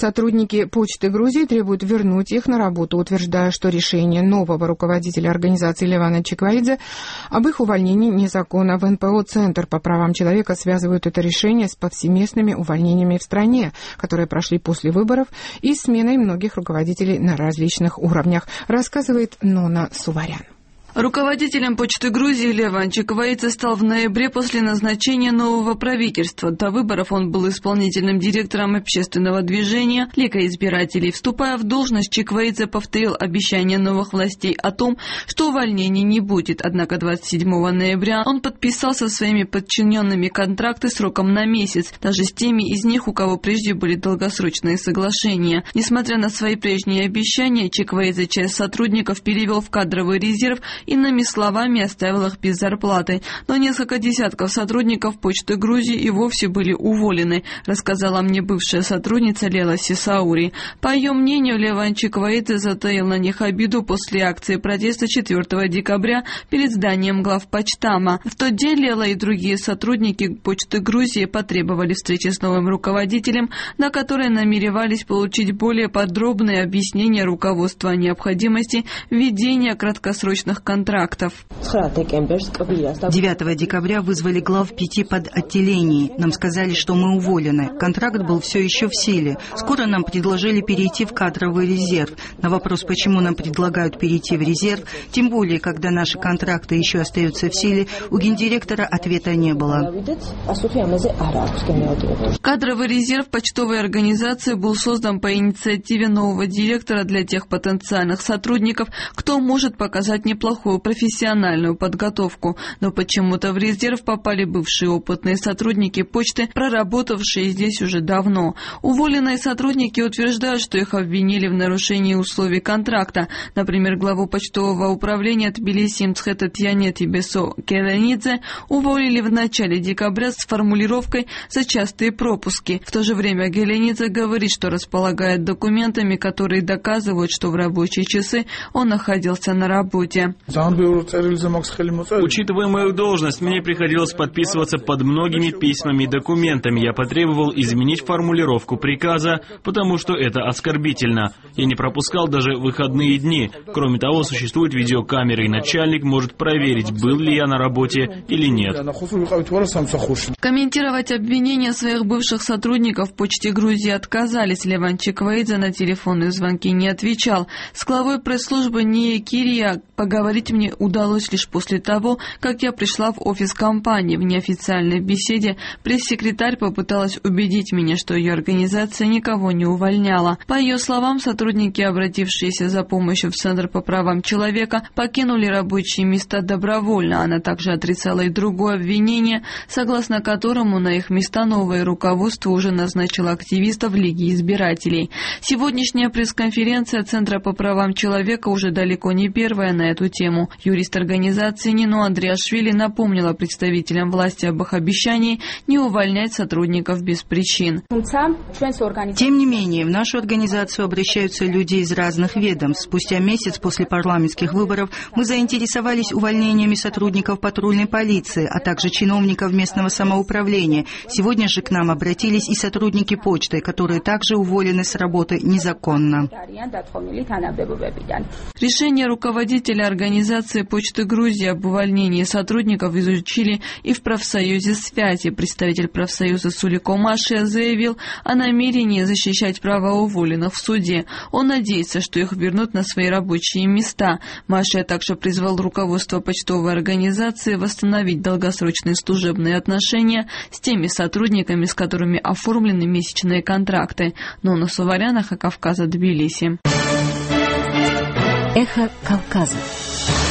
Сотрудники Почты Грузии требуют вернуть их на работу, утверждая, что решение нового руководителя организации Левана Чиквоидзе об их увольнении незаконно. В НПО-центр по правам человека связывают это решение с повсеместными увольнениями в стране, которые прошли после выборов, и сменой многих руководителей на различных уровнях, рассказывает Нона Суварян. Руководителем Почты Грузии Леван Чиквоидзе стал в ноябре после назначения нового правительства. До выборов он был исполнительным директором общественного движения «Лига избирателей». Вступая в должность, Чиквоидзе повторил обещание новых властей о том, что увольнений не будет. Однако 27 ноября он подписал со своими подчиненными контракты сроком на месяц, даже с теми из них, у кого прежде были долгосрочные соглашения. Несмотря на свои прежние обещания, Чиквоидзе часть сотрудников перевел в кадровый резерв, иными словами, оставил их без зарплаты. Но несколько десятков сотрудников Почты Грузии и вовсе были уволены, рассказала мне бывшая сотрудница Лела Сисаури. По ее мнению, Леван Чиквоидзе затаил на них обиду после акции протеста 4 декабря перед зданием главпочтама. В тот день Лела и другие сотрудники Почты Грузии потребовали встречи с новым руководителем, на которой намеревались получить более подробные объяснения руководства о необходимости введения краткосрочных контрактов. 9 декабря вызвали глав 5 подотделений. Нам сказали, что мы уволены. Контракт был все еще в силе. Скоро нам предложили перейти в кадровый резерв. На вопрос, почему нам предлагают перейти в резерв, тем более, когда наши контракты еще остаются в силе, у гендиректора ответа не было. Кадровый резерв почтовой организации был создан по инициативе нового директора для тех потенциальных сотрудников, кто может показать неплохую профессиональную подготовку. Но почему-то в резерв попали бывшие опытные сотрудники почты, проработавшие здесь уже давно. Уволенные сотрудники утверждают, что их обвинили в нарушении условий контракта. Например, главу почтового управления Тбилиси Мцхета Тьянети Бесо Келенидзе уволили в начале декабря с формулировкой «за частые пропуски». В то же время Келенидзе говорит, что располагает документами, которые доказывают, что в рабочие часы он находился на работе. Учитывая мою должность, мне приходилось подписываться под многими письмами и документами. Я потребовал изменить формулировку приказа, потому что это оскорбительно. Я не пропускал даже выходные дни. Кроме того, существует видеокамера, и начальник может проверить, был ли я на работе или нет. Комментировать обвинения своих бывших сотрудников в Почте Грузии отказались. Леван Чиквоидзе на телефонные звонки не отвечал. С главой пресс-службы Ния Кирия поговорить мне удалось лишь после того, как я пришла в офис компании. В неофициальной беседе пресс-секретарь попыталась убедить меня, что ее организация никого не увольняла. По ее словам, сотрудники, обратившиеся за помощью в Центр по правам человека, покинули рабочие места добровольно. Она также отрицала и другое обвинение, согласно которому на их места новое руководство уже назначило активистов Лиги избирателей. Сегодняшняя пресс-конференция Центра по правам человека уже далеко не первая на эту тему. Юрист организации Нино Андриашвили напомнила представителям власти об их обещании не увольнять сотрудников без причин. Тем не менее, в нашу организацию обращаются люди из разных ведомств. Спустя месяц после парламентских выборов мы заинтересовались увольнениями сотрудников патрульной полиции, а также чиновников местного самоуправления. Сегодня же к нам обратились и сотрудники почты, которые также уволены с работы незаконно. Решение руководителя организации Почты Грузии об увольнении сотрудников изучили и в профсоюзе «Связи». Представитель профсоюза Сулико Машия заявил о намерении защищать права уволенных в суде. Он надеется, что их вернут на свои рабочие места. Машия также призвал руководство почтовой организации восстановить долгосрочные служебные отношения с теми сотрудниками, с которыми оформлены месячные контракты. Нона Суварян, Эхо Кавказа, Тбилиси. Эхо Кавказа.